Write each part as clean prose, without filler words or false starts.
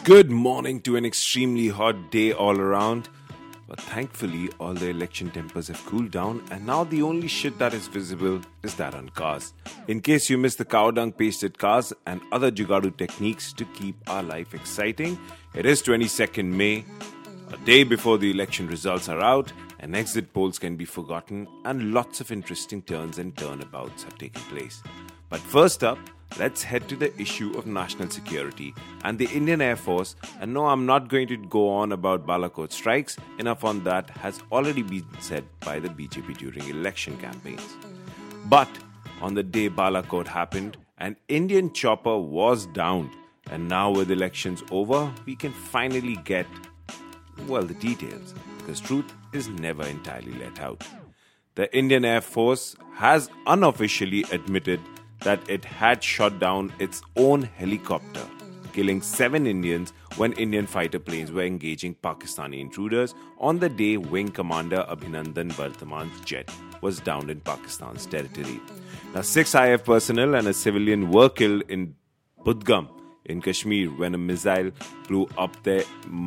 Good morning to an extremely hot day all around. But thankfully, all the election tempers have cooled down, and now the only shit that is visible is that on cars. In case you missed the cow dung pasted cars and other jugadu techniques to keep our life exciting, it is 22nd May, a day before the election results are out, and exit polls can be forgotten, and lots of interesting turns and turnabouts have taken place. But first up, let's head to the issue of national security and the Indian Air Force. And no, I'm not going to go on about Balakot strikes. Enough on that has already been said by the BJP during election campaigns. But on the day Balakot happened, an Indian chopper was downed. And now with elections over, we can finally get, the details. Because truth is never entirely let out. The Indian Air Force has unofficially admitted that it had shot down its own helicopter, killing 7 Indians when Indian fighter planes were engaging Pakistani intruders on the day Wing Commander Abhinandan Vardhaman's jet was downed in Pakistan's territory. Now, 6 IF personnel and a civilian were killed in Budgam in Kashmir when a missile blew up the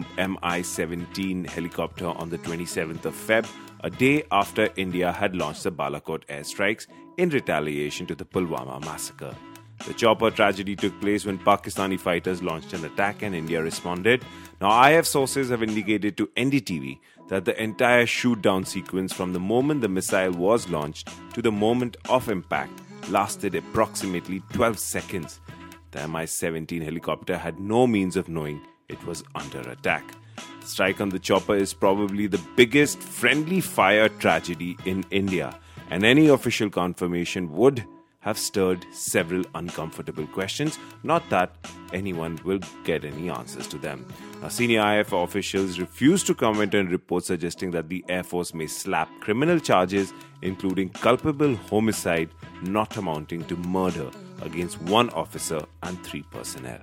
Mi-17 helicopter on the 27th of Feb, a day after India had launched the Balakot airstrikes in retaliation to the Pulwama massacre. The chopper tragedy took place when Pakistani fighters launched an attack and India responded. Now, IF sources have indicated to NDTV that the entire shoot-down sequence from the moment the missile was launched to the moment of impact lasted approximately 12 seconds. The Mi-17 helicopter had no means of knowing it was under attack. The strike on the chopper is probably the biggest friendly fire tragedy in India, and any official confirmation would have stirred several uncomfortable questions, not that anyone will get any answers to them. Now, senior IF officials refuse to comment on reports suggesting that the Air Force may slap criminal charges, including culpable homicide not amounting to murder, against 1 officer and 3 personnel.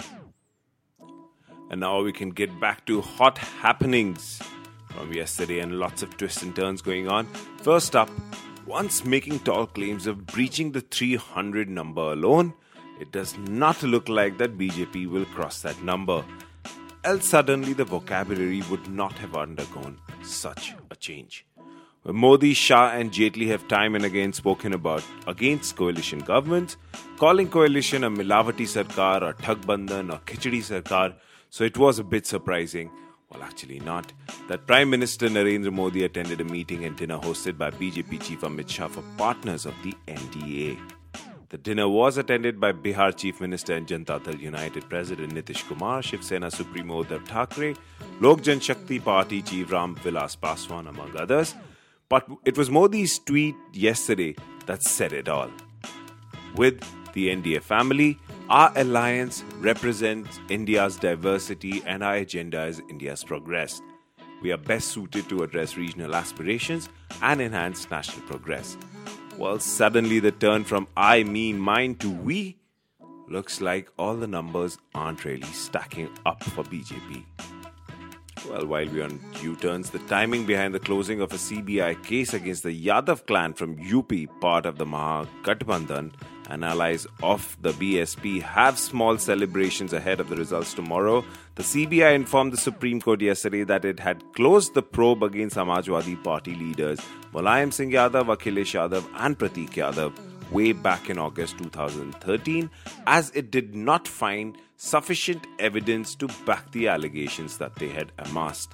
And now we can get back to hot happenings from yesterday and lots of twists and turns going on. First up, once making tall claims of breaching the 300 number alone, it does not look like that BJP will cross that number. Else suddenly the vocabulary would not have undergone such a change. When Modi, Shah and Jaitley have time and again spoken about against coalition governments, calling coalition a Milavati Sarkar or Thagbandhan or Khichdi Sarkar, so it was a bit surprising, well actually not, that Prime Minister Narendra Modi attended a meeting and dinner hosted by BJP Chief Amit Shah for partners of the NDA. The dinner was attended by Bihar Chief Minister and Janata Dal United President Nitish Kumar, Shiv Sena Supremo Uddhav Thackeray, Lok Jan Shakti Party Chief Ram Vilas Paswan, among others. But it was Modi's tweet yesterday that said it all. With the NDA family, our alliance represents India's diversity and our agenda is India's progress. We are best suited to address regional aspirations and enhance national progress. Well, suddenly the turn from I, me, mine to we looks like all the numbers aren't really stacking up for BJP. Well, while we're on U-turns, the timing behind the closing of a CBI case against the Yadav clan from UP, part of the Mahagathbandhan, and allies of the BSP have small celebrations ahead of the results tomorrow. The CBI informed the Supreme Court yesterday that it had closed the probe against Samajwadi Party leaders Mulayam Singh Yadav, Akhilesh Yadav and Pratik Yadav way back in August 2013, as it did not find sufficient evidence to back the allegations that they had amassed.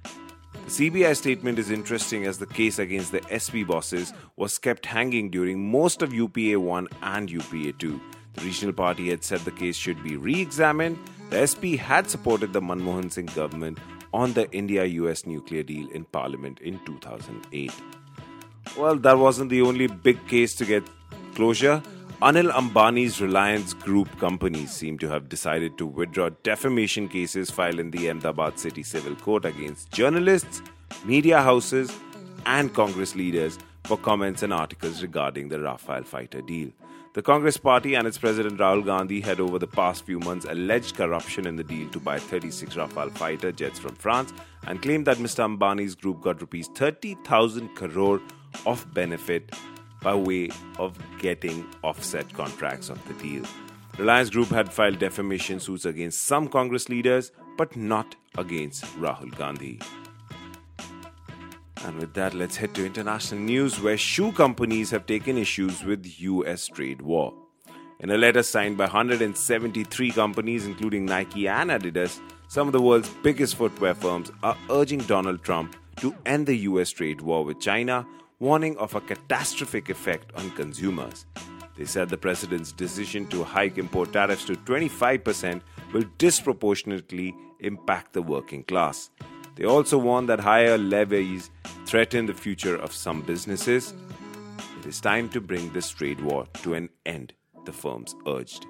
The CBI statement is interesting as the case against the SP bosses was kept hanging during most of UPA 1 and UPA 2. The regional party had said the case should be re-examined. The SP had supported the Manmohan Singh government on the India-US nuclear deal in Parliament in 2008. Well, that wasn't the only big case to get closure. Anil Ambani's Reliance Group companies seem to have decided to withdraw defamation cases filed in the Ahmedabad City Civil Court against journalists, media houses, and Congress leaders for comments and articles regarding the Rafale fighter deal. The Congress party and its president Rahul Gandhi had over the past few months alleged corruption in the deal to buy 36 Rafale fighter jets from France and claimed that Mr. Ambani's group got rupees 30,000 crore of benefit by way of getting offset contracts of the deal. Reliance Group had filed defamation suits against some Congress leaders, but not against Rahul Gandhi. And with that, let's head to international news, where shoe companies have taken issues with US trade war. In a letter signed by 173 companies, including Nike and Adidas, some of the world's biggest footwear firms are urging Donald Trump to end the US trade war with China, warning of a catastrophic effect on consumers. They said the president's decision to hike import tariffs to 25% will disproportionately impact the working class. They also warned that higher levies threaten the future of some businesses. It is time to bring this trade war to an end, the firms urged.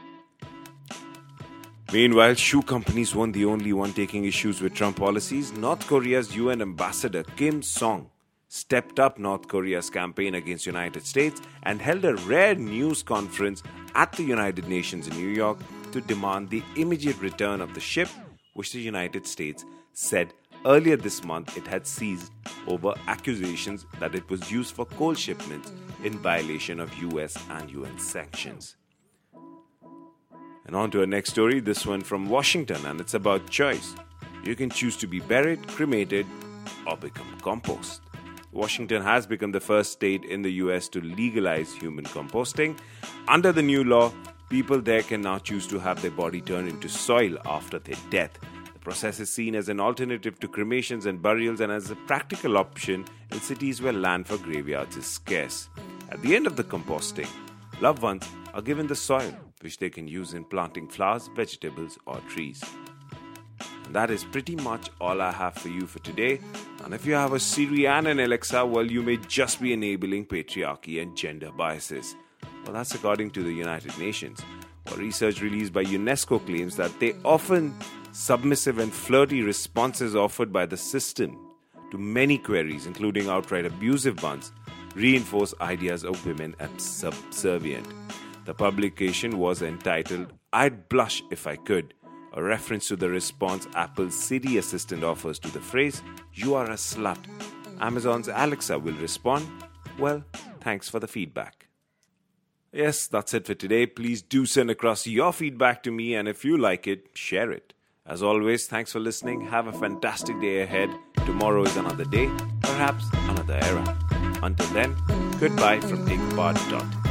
Meanwhile, shoe companies weren't the only one taking issues with Trump policies. North Korea's UN ambassador Kim Song stepped up North Korea's campaign against the United States and held a rare news conference at the United Nations in New York to demand the immediate return of the ship, which the United States said earlier this month it had seized over accusations that it was used for coal shipments in violation of US and UN sanctions. And on to our next story, this one from Washington, and it's about choice. You can choose to be buried, cremated, or become compost. Washington has become the first state in the US to legalize human composting. Under the new law, people there can now choose to have their body turned into soil after their death. The process is seen as an alternative to cremations and burials and as a practical option in cities where land for graveyards is scarce. At the end of the composting, loved ones are given the soil, which they can use in planting flowers, vegetables, or trees. And that is pretty much all I have for you for today. And if you have a Siri and an Alexa, well, you may just be enabling patriarchy and gender biases. Well, that's according to the United Nations. Well, research released by UNESCO claims that they often submissive and flirty responses offered by the system to many queries, including outright abusive ones, reinforce ideas of women as subservient. The publication was entitled "I'd Blush If I Could," a reference to the response Apple's Siri assistant offers to the phrase, "You are a slut." Amazon's Alexa will respond, "Well, thanks for the feedback." Yes, that's it for today. Please do send across your feedback to me, and if you like it, share it. As always, thanks for listening. Have a fantastic day ahead. Tomorrow is another day, perhaps another era. Until then, goodbye from TakeApart.in.